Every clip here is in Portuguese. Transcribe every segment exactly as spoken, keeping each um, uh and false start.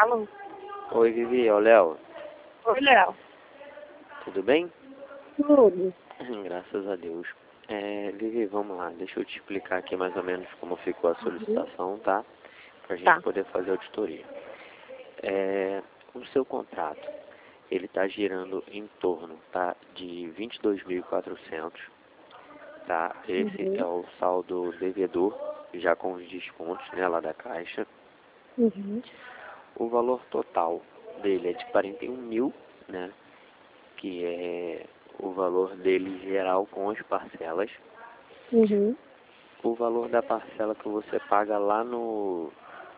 Alô? Oi, Vivi, é o Léo. Oi, Léo. Tudo bem? Tudo. Graças a Deus. É, Vivi, vamos lá, deixa eu te explicar aqui mais ou menos como ficou a solicitação, tá? Pra gente Tá. poder fazer a auditoria. É, o seu contrato, ele tá girando em torno, tá, de vinte e dois mil e quatrocentos, tá? Esse Uhum. é o saldo devedor, já com os descontos, né, lá da Caixa. Uhum. O valor total dele é de quarenta e um mil, né? Que é o valor dele geral com as parcelas. Uhum. O valor da parcela que você paga lá no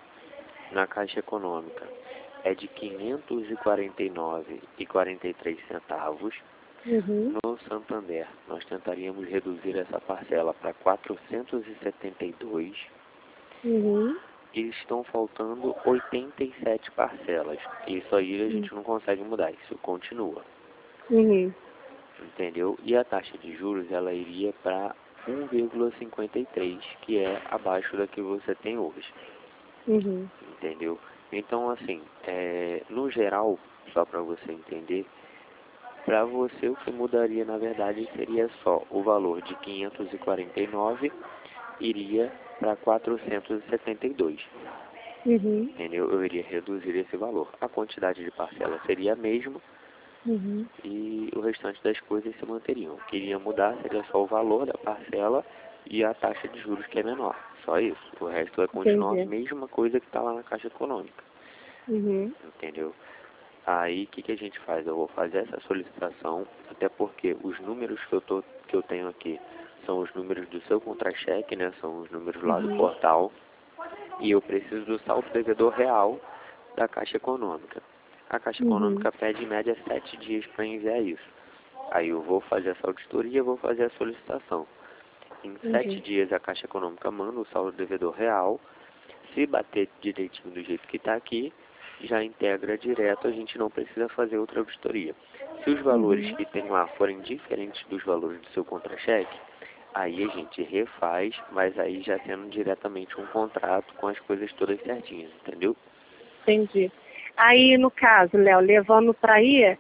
na Caixa Econômica é de quinhentos e quarenta e nove reais e quarenta e três centavos. Uhum. No Santander, nós tentaríamos reduzir essa parcela para quatrocentos e setenta e dois Uhum. e estão faltando oitenta e sete parcelas. Isso aí a Uhum. gente não consegue mudar, isso continua. Uhum. Entendeu? E a taxa de juros, ela iria para um vírgula cinquenta e três, que é abaixo da que você tem hoje. Uhum. Entendeu? Então, assim, é, no geral, só para você entender, para você o que mudaria, na verdade, seria só o valor de quinhentos e quarenta e nove iria para quatrocentos e setenta e dois. Uhum. Entendeu? Eu iria reduzir esse valor. A quantidade de parcela seria a mesma, Uhum. e o restante das coisas se manteriam. O que iria mudar seria só o valor da parcela e a taxa de juros, que é menor. Só isso. O resto vai continuar a Entendi. mesma coisa que está lá na Caixa Econômica. Uhum. Entendeu? Aí o que, que a gente faz? Eu vou fazer essa solicitação, até porque os números que eu, tô, que eu tenho aqui são os números do seu contra-cheque, né? São os números lá do Uhum. portal. E eu preciso do saldo devedor real da Caixa Econômica. A Caixa Uhum. Econômica pede em média sete dias para enviar isso. Aí eu vou fazer essa auditoria, vou fazer a solicitação. Em sete Entendi. dias a Caixa Econômica manda o saldo devedor real. Se bater direitinho do jeito que está aqui, já integra direto, a gente não precisa fazer outra auditoria. Se os valores Uhum. que tem lá forem diferentes dos valores do seu contra-cheque, aí a gente refaz, mas aí já tendo diretamente um contrato com as coisas todas certinhas, entendeu? Entendi. Aí, no caso, Léo, levando para aí,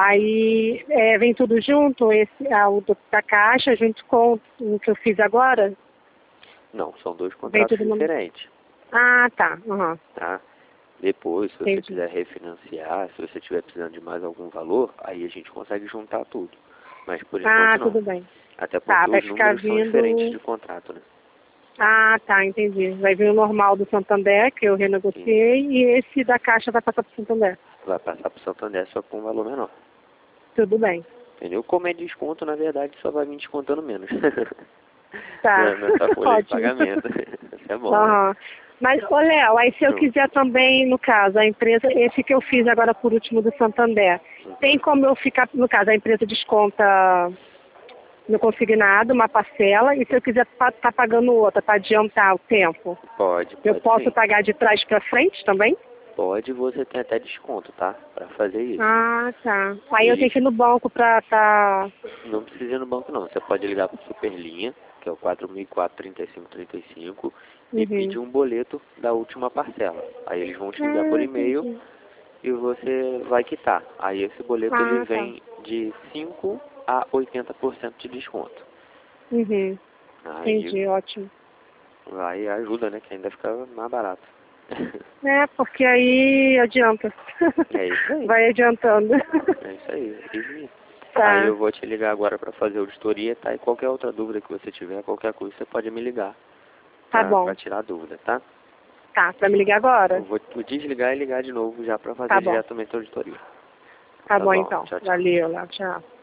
aí é, vem tudo junto, esse, ah, o do- da Caixa, junto com o que eu fiz agora? Não, são dois Vem contratos tudo no... diferentes, Ah, tá. Uhum. tá? Depois, se você Entendi. quiser refinanciar, se você estiver precisando de mais algum valor, aí a gente consegue juntar tudo. Mas por Ah, enquanto não. tudo bem. Até Tá, porque vai os ficar números são diferentes vindo... de contrato, né? Ah, tá, entendi. Vai vir o normal do Santander, que eu E renegociei, e esse da Caixa vai passar para o Santander. vai passar para o Santander só com um valor menor. Tudo bem. Entendeu? Como é desconto, na verdade, só vai vir descontando menos. Tá, Na- Nessa folha de ótimo. pagamento. Isso é bom, né? Aham. Mas, ô Léo, aí se eu Hum. quiser também, no caso, a empresa, esse que eu fiz agora por último do Santander, tem como eu ficar, no caso, a empresa desconta no consignado uma parcela, e se eu quiser estar tá pagando outra para adiantar o tempo, Pode, eu pode posso sim. pagar de trás para frente também? Pode, você tem até desconto, tá? Pra fazer isso. Ah, tá. Aí eu tenho Eles que ir no banco pra tá... não precisam ir no banco, não. Você pode ligar pro Superlinha, que é o quatro mil e quatro, trinta e cinco trinta e cinco, e Uhum. pedir um boleto da última parcela. Aí eles vão te ligar por Ah, e-mail entendi. e você vai quitar. Aí esse boleto ele Ah, tá. vem de cinco a oitenta por cento de desconto. Uhum. Aí Entendi, ótimo. vai ajuda, né? Que ainda fica mais barato. É, porque aí adianta. É isso aí. Vai adiantando. É isso aí. E aí Tá, eu vou te ligar agora para fazer a auditoria, tá? E qualquer outra dúvida que você tiver, qualquer coisa, você pode me ligar tá pra, pra bom. tirar a dúvida, tá? Tá, vai me ligar Eu agora? vou desligar e ligar de novo já pra Tá fazer bom. diretamente a auditoria. Tá Tá bom bom? então. Tchau, tchau. Valeu, Léo. Tchau.